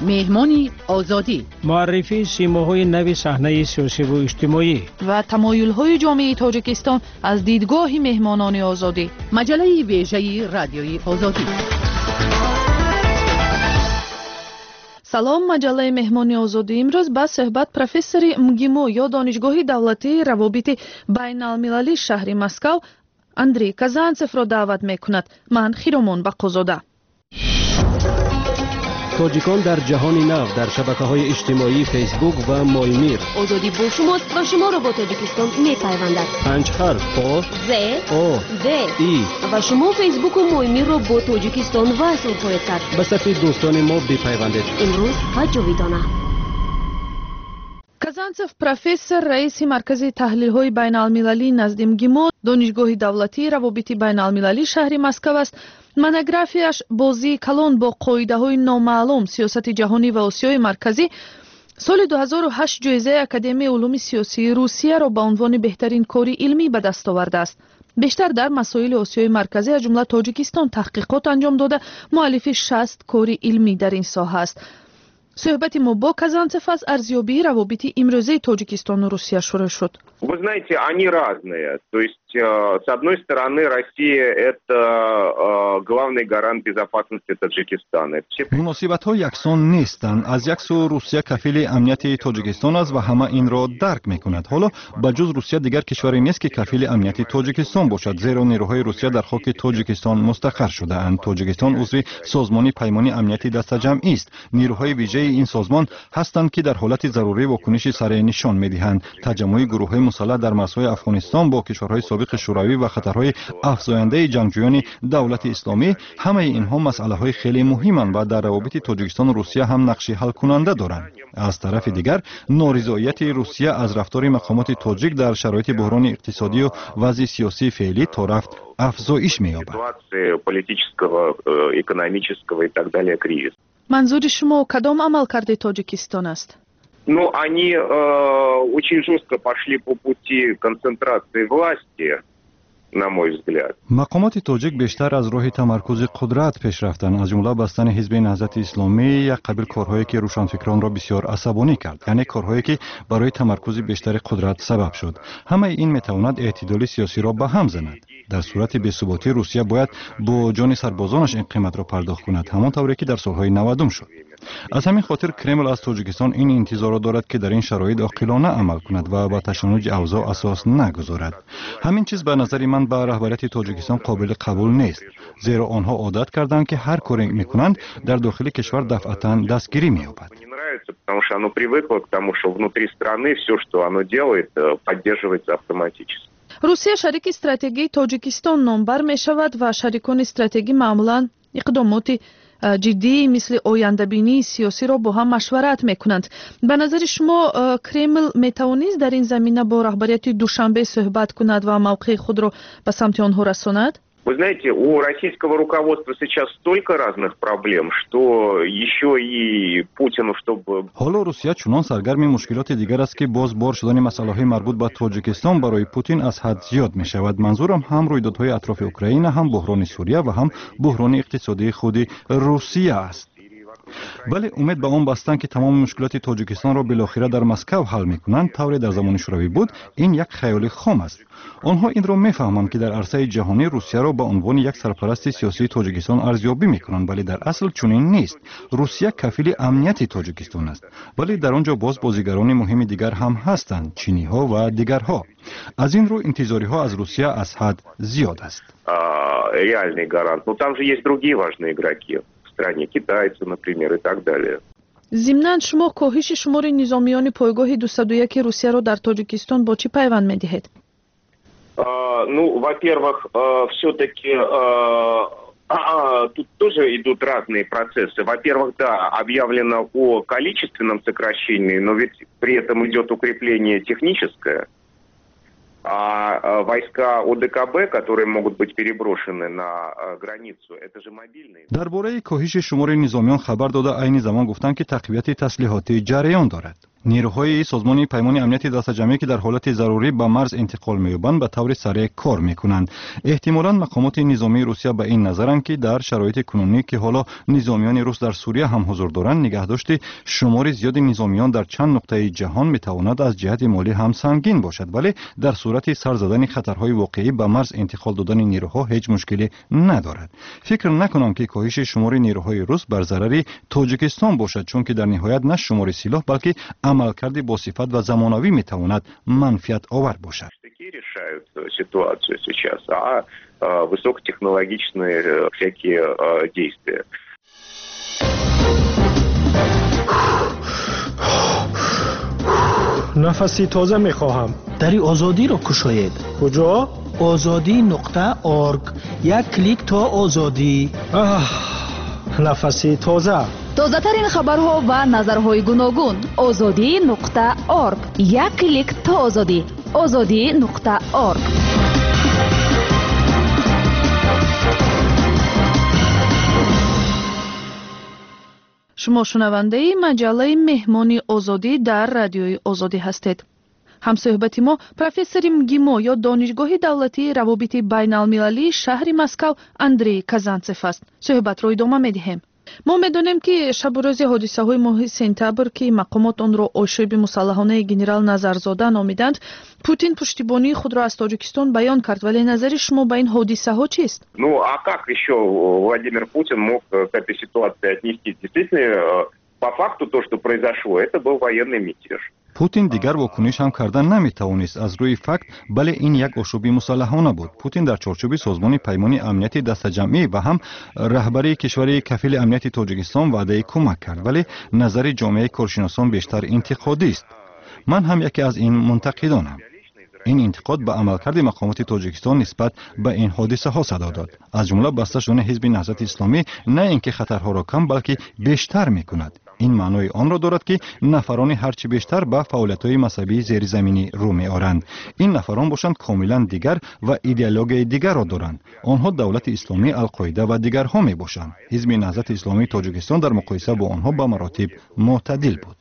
مهمانی آزادی، معرفی سیماهای نو صحنه سیاسی و اجتماعی و تمایل‌های جامعه تاجیکستان از دیدگاه مهمانان آزادی. مجله ویژه رادیوی آزادی. سلام، مجله مهمانی آزادی امروز با صحبت پروفسور مگیمو یا دانشگاه دولتی روابط بین المللی شهر مسکو اندری کازانتسف را دعوت میکند. من خیرمان بقازاده. تاجیکان در جهان نو در شبکه‌های اجتماعی فیسبوک و مایمیر. آزادی با شماست و شما را با تاجیکستان می‌پیوندد. 5 حرف با ز او د ای و شما فیسبوک و مایمیر را با تاجیکستان وصل خواهید کرد. به صف دوستان ما بپیوندید. امروز و جاویدانه. کازانتسف پروفسور رئیس مرکز تحلیل‌های بین‌المللی نزد مگیمو دانشگاه دولتی روابط بین‌المللی شهر مسکو است. монографияш бозии калон бо қоидаҳои номаълум сиёсати ҷаҳонӣ ва осиёи марказӣ соли 2008 ҷоизаи академияи улуми сиёсии русияро ба унвони беҳтарин кори илмӣ ба даст овардааст. бештар дар масоили осиёи марказӣ аз ҷумла тоҷикистон таҳқиқот анҷом дода муаллифи 60 кори илмӣ дар ин соҳа аст. суҳбати мо бо Казанцев аз арзёбии равобити имрӯзаи Тоҷикистону Русия шурӯъ шуд. Вы знаете, они разные. То есть, с одной стороны, Россия – это главный гарант безопасности Таджикистана. муносибатҳо яксон нестанд. аз як сӯ русия кафили амнияти тоҷикистон аст ва ҳама инро дарк мекунад. ҳоло ба ҷуз русия дигар кишваре нест ки кафили амнияти тоҷикистон бошад, зеро нерӯҳои русия дар хоки тоҷикистон мустақар шудаанд. тоҷикистон узви созмони паймони амнияти дастаҷамъист. нерӯҳои вижаи ин созмон ҳастанд ки дар ҳолати зарурӣ вокуниши сареъ нишон медиҳанд. таҷаммӯи гурӯҳҳои мусаллаҳ дар марзҳои афғонистон бо кишварҳои собиқи шӯравӣ ва хатарҳои афзояндаи ҷангҷӯёни давлати исломӣ, ҳамаи инҳо масъалаҳои хеле муҳиманд ва дар равобити тоҷикистону русия ҳам нақши ҳалкунанда доранд. аз тарафи дигар норизоияти русия аз рафтори мақомоти тоҷик дар шароити буҳрони иқтисодию вазъи сиёсии феълӣ то рафт афзоиш меёбад. манзури шумо кадом амалкарди Тоҷикистон аст? Ну, они очень жестко пошли по пути концентрации власти, на мой взгляд. мақомоти тоҷик бештар аз роҳи тамаркузи қудрат пеш рафтанд, аз ҷумла бастани ҳизби наҳзати исломӣ, як қабил корҳое ки рӯшанфикронро бисёр асабонӣ кард, яъне корҳое ки барои тамаркузи бештари қудрат сабаб шуд. ҳамаи ин метавонад эътидоли сиёсиро ба ҳам занад. дар сурати бесуботӣ русия бояд бо ҷони сарбозонаш ин қиматро пардохт кунад, ҳамон тавре ки дар солҳои 90 шуд. аз ҳамин хотир кремл аз тоҷикистон ин интизорро дорад ки дар ин шароит оқилона амал кунад ва ба ташаннуҷи авзо асос нагузорад. ҳамин чиз ба назари ман ба раҳбарияти тоҷикистон қобили қабул нест, зеро онҳо одат карданд ки ҳар коре мекунанд дар дохили кишвар дафъатан дастгирӣ меёбад. Потому что оно привыкло к тому, что внутри страны все, что оно делает, поддерживается автоматически. русия шарики стратегии Тоҷикистон номбар мешавад ва шарикони стратегӣ маъмулан иқдомоти ҷиддии мисли ояндабинии сиёсиро бо ҳам машварат мекунанд. ба назари шумо Кремл метавонист дар ин замина бо раҳбарияти Душанбе суҳбат кунад ва мавқеи худро ба самти онҳо расонад? Вы знаете, у российского руководства сейчас столько разных проблем, что еще и Путину, чтобы... ҳоло русия чунон саргарми мушкилоти дигар аст ки боз бор шудани масъалаҳои марбут ба Тоҷикистон барои Путин аз ҳад зиёд мешавад. манзурам ҳам рӯйдодҳои атрофи Украина, ҳам буҳрони Сурия ва ҳам буҳрони иқтисодии худи Русия аст. вале умед ба он бастанд ки тамоми мушкилоти тоҷикистонро билохира дар Москав ҳал мекунанд, тавре дар замони шӯравӣ буд, ин як хаёли хом аст. онҳо инро мефаҳманд ки дар арсаи ҷаҳонӣ русияро ба унвони як сарпарасти сиёсии тоҷикистон арзёбӣ мекунанд, вале дар асл чунин нест. русия кафили амнияти тоҷикистон аст, вале дар он ҷо боз бозигарони муҳими дигар ҳам ҳастанд, чиниҳо ва дигарҳо. аз ин рӯ интизориҳо аз русия аз ҳад зиёд аст. Реальный гарант. Но там же есть другие важные игроки. Китайцы, например, и так далее. зимнан шумо коҳиши шумори низомиёни пойгоҳи 201 русияро дар Тоҷикистон бо чӣ пайванд медиҳед? Ну, во-первых, все-таки тут тоже идут разные процессы. Во-первых, да, объявлено о количественном сокращении, но ведь при этом идет укрепление техническое. А войска ОДКБ, которые могут быть переброшены на границу, это же мобильные. дар бораи коҳиши шумори низомиён хабар дода айни замон гуфтанд ки тақвияти таслиҳотӣ ҷараён дорад. نیروهای سازمان پیمان امنیت دسته‌جمعی که در حالت ضروری به مرز انتقال می‌یابند به طور سریع کار می‌کنند. احتمالاً مقامات نظامی روسیه به این نظرند که در شرایط کنونی که حالا نظامیان روس در سوریه هم حضور دارند، نگهداشت شمار زیاد نظامیان در چند نقطه جهان می‌تواند از جهت مالی هم سنگین باشد، ولی در صورت سر زدن خطرهای واقعی به مرز انتقال دادن نیروها هیچ مشکلی ندارد. فکر نکنم که کاهش شمار نیروهای روس بر ضرر تاجیکستان باشد، چون که در نهایت نه شمار سلاح بلکه عملکرد با صفت و زمانوی میتواند منفعت آور باشد. Решают ситуацию сейчас, а высокотехнологичные всякие действия. نفسی تازه میخواهم. دری آزادی را کشاید. کجا؟ azadi.org. یک کلیک تا آزادی. نفسی تازه. تازه ترین خبرها و نظرهای گوناگون. azadi.org. یک کلیک تا آزادی. azadi.org. شما شنونده مجله مهمانی آزادی در رادیوی آزادی هستید. همصحبت ما پروفسور МГИМО یا دانشگاه دولتی روابط بین المللی شهر مسکو اندری کازانتسف است. صحبت را ادامه می‌دهیم. ما می‌دانیم که شب و روز حادثه‌های ماه سپتامبر که مقامات آن را آشوب مسلحانه گنرال نظرزاده نامیدند، پوتین پشتیبانی خود را از تاجیکستان بیان کرد، ولی نظر شما به این حادثه‌ها چیست؟ Ну, а как еще Владимир Путин мог к этой ситуации отнестись? Действительно, по факту то, что произошло, это был военный мятеж. پوتین دیگر واکنش هم کردن نمیتوانست از روی فکت، بله این یک آشوب مسلحانه بود. پوتین در چارچوب سازمان پیمان امنیت دسته‌جمعی و هم رهبری کشور کفیل امنیت تاجیکستان وعده کمک کرد، ولی نظر جامعه کارشناسان بیشتر انتقادی است. من هم یکی از این منتقدانم. این انتقاد به عملکرد مقامات تاجیکستان نسبت به این حادثه ها صدا داد، از جمله بسته شدن حزب نهضت اسلامی نه اینکه خطرها را کم بلکه بیشتر میکند. این معنای آن را دارد که نفران هرچی بیشتر به فعالیت‌های مذهبی زیرزمینی رو می‌آورند. این نفران باشند کاملا دیگر و ایدئولوژی دیگر را دارند. آنها دولت اسلامی، القاعده و دیگرها میباشند. حزب نهضت اسلامی تاجیکستان در مقایسه با آنها به مراتب معتدل بود.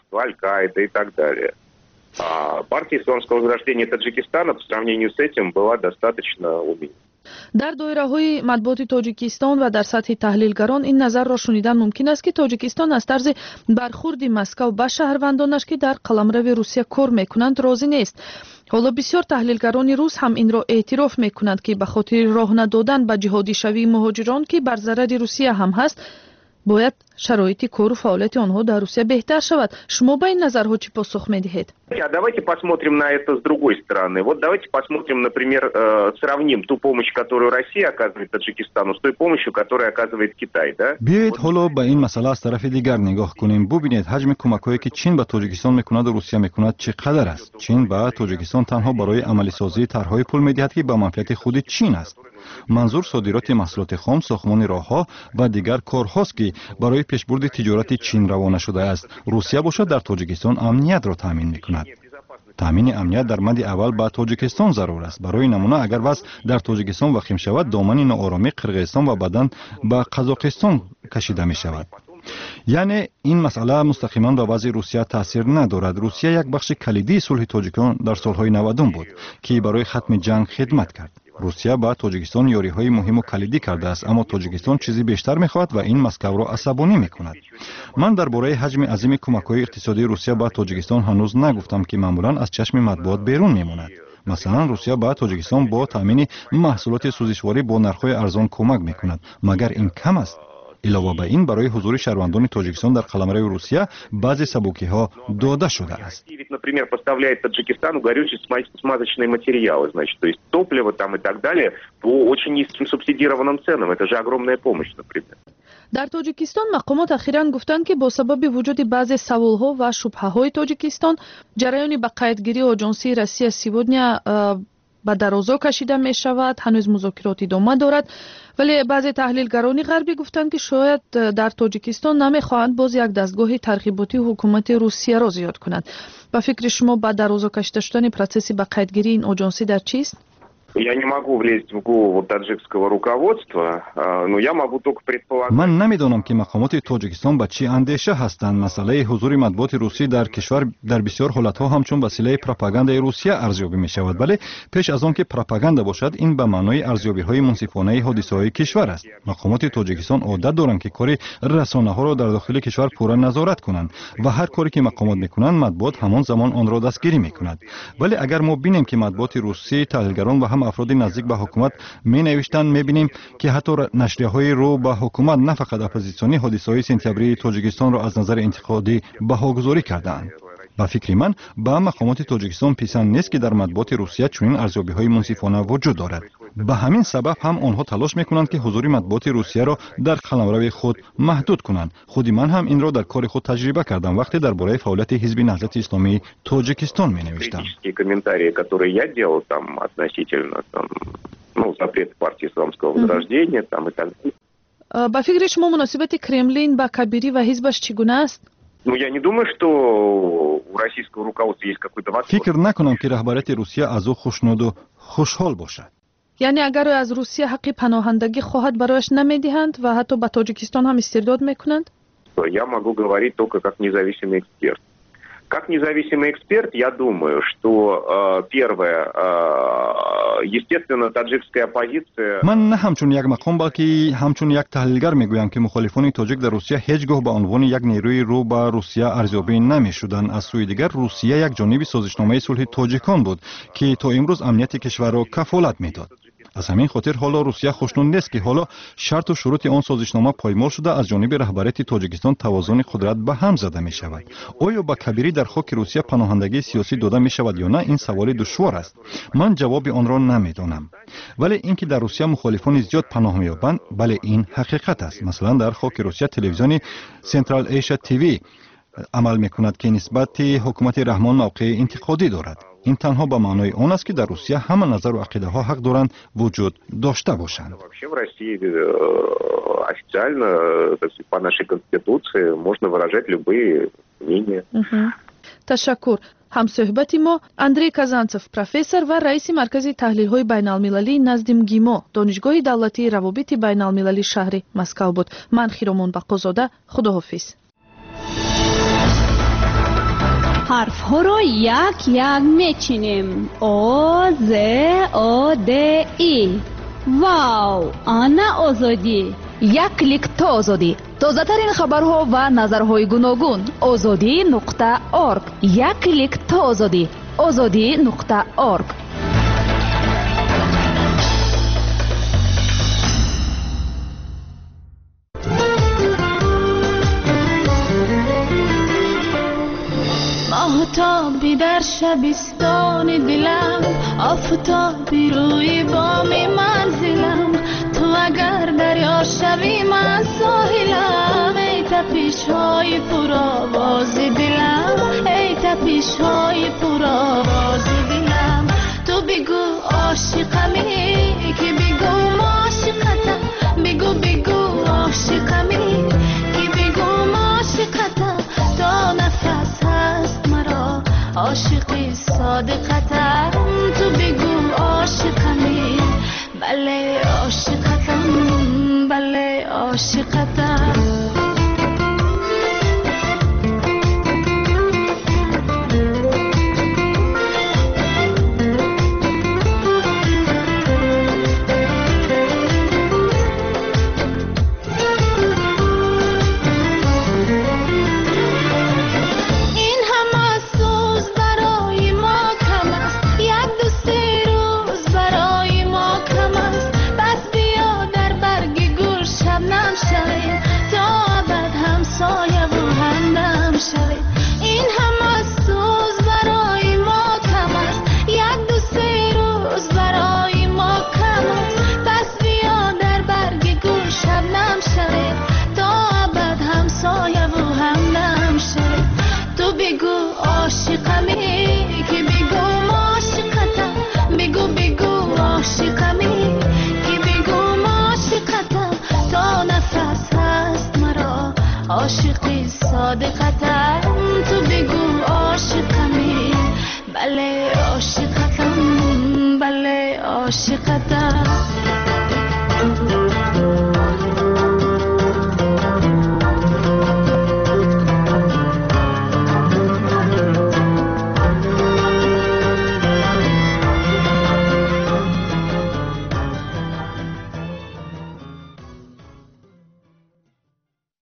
Партия исламского возрождения Таджикистана по сравнению с этим была достаточно умеренной. در دایره‌های مطبوعات تاجیکستان و در سطح تحلیلگران این نظر را شنیدن ممکن است که تاجیکستان از طرز برخورد مسکو به شهروندانش که در قلمرو روسیه کار میکنند راضی نیست. حالا بسیار تحلیلگران روس هم این را اعتراف میکنند که به خاطر راه ندادن به جهادی شوی مهاجران که بر ضرر روسیه هم هست، باید شرایط کار و فعالیت آنها در روسیه بهتر شود. شما به این نظرها چی پاسخ میدهید؟ Давайте посмотрим на это с другой стороны. Вот давайте посмотрим, например, сравним ту помощь, которую Россия оказывает Таджикистану, с той помощью, которую оказывает Китай, да? بیایید حالا به این مسئله از طرف دیگر نگاه کنیم. ببینید حجم کمک‌هایی که چین به تاجیکستان میکند و روسیه میکند چقدر است. چین به تاجیکستان تنها برای عملی سازی طرح‌های پول میدهد که به منفعت خود چین است. منظور صادرات محصولات خام، ساختمان راه‌ها و دیگر کارهاست که برای پیشبرد تجارت چین روانه شده است. روسیه باشد در تاجیکستان امنیت را تامین میکند. تامین امنیت در مد اول به تاجیکستان ضرور است. برای نمونه اگر وضع در تاجیکستان وخیم شود، دامن ناآرامی قرقیزستان و بعداً به قزاقستان کشیده می شود. یعنی این مسئله مستقیما به وضع روسیه تاثیر ندارد. روسیه یک بخش کلیدی صلح تاجیکستان در سالهای 90 بود که برای ختم جنگ خدمت کرد. روسیه با تاجیکستان یاری‌های مهم و کلیدی کرده است، اما تاجیکستان چیزی بیشتر می‌خواهد و این مسکو را عصبانی می‌کند. من درباره حجم عظیم کمک‌های اقتصادی روسیه با تاجیکستان هنوز نگفتم که معمولاً از چشم مطبوعات بیرون می‌ماند. مثلا روسیه با تاجیکستان با تامین محصولات سوزشواری با نرخ‌های ارزان کمک می‌کند. مگر این کم است؟ علاوه بر این برای حضور شهروندان تاجیکستان در قلمرو روسیه بعضی سبوکی‌ها داده شده است. Например, поставляет Таджикистану горючие смазочные материалы, значит, то есть топливо там и так далее по очень низким субсидированным ценам. Это же огромная помощь, например. در تاجیکستان مقامات اخیراً گفتند که با سبب وجود بعضی سوالها و شبهه‌های تاجیکستان جریان به قیدگیری آژانسی روسیه سیودنیا به درازا کشیده می شود. هنوز مذاکرات ادامه دارد، ولی بعضی تحلیلگران غربی گفتند که شاید در تاجیکستان نمیخواهند باز یک دستگاه ترغیباتی حکومت روسیه را زیاد کنند. با فکر شما با درازا کشیده شدن پروسس به قیدگیری این آژانسی در چیست؟ Я не могу влезть в голову таджикского руководства, но я могу только предполагать. من نمیدانم که مقامات تاجیکستان به چی اندیشه هستند. مسئله حضور مطبوعات روسی در کشور در بسیار حالتها همچون وسیله پروپاگاندای روسیه ارزیابی می شود، ولی پیش از آن که پروپاگاندا باشد این به معنای ارزیابی های منصفانه حادثه های کشور است. مقامات تاجیکستان عادت دارند که کار رسانه ها را در داخل کشور پورا نظارت کنند و هر کاری که مقامات میکنند مطبوعات همان زمان آن را دستگیری میکند. ولی اگر ما بینیم که مطبوعات روسی، تحلیلگران و هم افراد نزدیک به حکومت می نوشتند، میبینیم که حتی نشریه‌های رو به حکومت نه فقط اپوزیسیونی حادثه‌های سپتامبری تاجیکستان را از نظر انتقادی بهاگذاری کردند. به فکر من به مقامات تاجیکستان پسند نیست که در مطبوعات روسیه چنین ارزیابی‌های منصفانه وجود دارد. به همین سبب هم آنها تلاش میکنند که حضور مطبوعات روسیه را در قلمرو خود محدود کنند. خود من هم این را در کار خود تجربه کردم وقتی درباره فعالیت حزب نهضت اسلامی تاجیکستان می‌نوشتم. комментарии, которые я делал там относительно запрет партии исламского возрождения там и так далее. با فکر شما مناسبت کرملین با کبیری و حزبش چگونه است؟ Я не думаю, что у российского руководства есть какой-то восторг. فکر نکنم که رهبریت روسیه از او خوشنود و خوشحال باشد. یعنی اگر از روسیه حق پناهندگی خواهد برایش نمیدهند و حتی به تاجیکستان هم استرداد میکنند؟ Я могу говорить только как независимый эксперт. Как независимый эксперт, я думаю, что первое, естественно, таджикская оппозиция... من نه همچون یک مقام بلکه همچون یک تحلیلگر میگویم که مخالفان تاجیک در روسیه هیچگاه به عنوان یک نیروی رو به روسیه ارزیابی نمیشدند. از سوی دیگر روسیه یک جانب سازشنامه صلح تاجیکان بود که تا امروز امنیت کشور را کفالت میداد. از همین خاطر حالا روسیه خوشنود نیست که حالا شرط و شروط آن سازشنامه پایمال شده از جانب رهبریت تاجیکستان توازن قدرت به هم زده می شود. آیا به کبیری در خاک روسیه پناهندگی سیاسی داده می شود یا نه؟ این سوال دشوار است. من جواب آن را نمیدانم. ولی اینکه در روسیه مخالفان زیاد پناه می‌یابند، بله این حقیقت است. مثلا در خاک روسیه تلویزیون سنترال ایشیا تیوی عمل می‌کند که نسبت حکومت رحمان موقع انتقادی دارد. این تنها به معنای آن است که در روسیه همه نظر و عقیده ها حق دارند وجود داشته باشند. Вообще в России официально, по нашей конституции, можно выражать любые мнения. تشکر. همصحبت ما اندری کازانتسوف پروفسور و رئیس مرکز تحلیل های بین المللی نزد مگیمو دانشگاه دولتی روابط بین المللی شهر مسکو بود. من خیرمان بقازاده، خداحافظ. حرف ها رو یک یک میچینیم. او ز او د ای. واو، آنا آزادی. یک کلیک تا آزادی. تازه ترین خبرها و نظرهای گوناگون. azadi.org. یک کلیک تا آزادی. azadi.org. آفتابی در شبستان دلم، آفتابی روی بام منزلم، تو اگر دریا شوی من ساحلم. ای تپش های پرآواز دلم، ای تپش های پرآواز دلم. تو بگو عاشقمی که بگو عاشقتم، بگو بگو عاشقمی که بگو عاشقتم. تا نفس هست مرا عاشقی صادقتم، تو بگو عاشقمی. بله عاشقتم، بله عاشقتم. عاشقی صادقتم، تو بگو عاشقمی. بله عاشقتم، بله عاشقتم. عاشقتم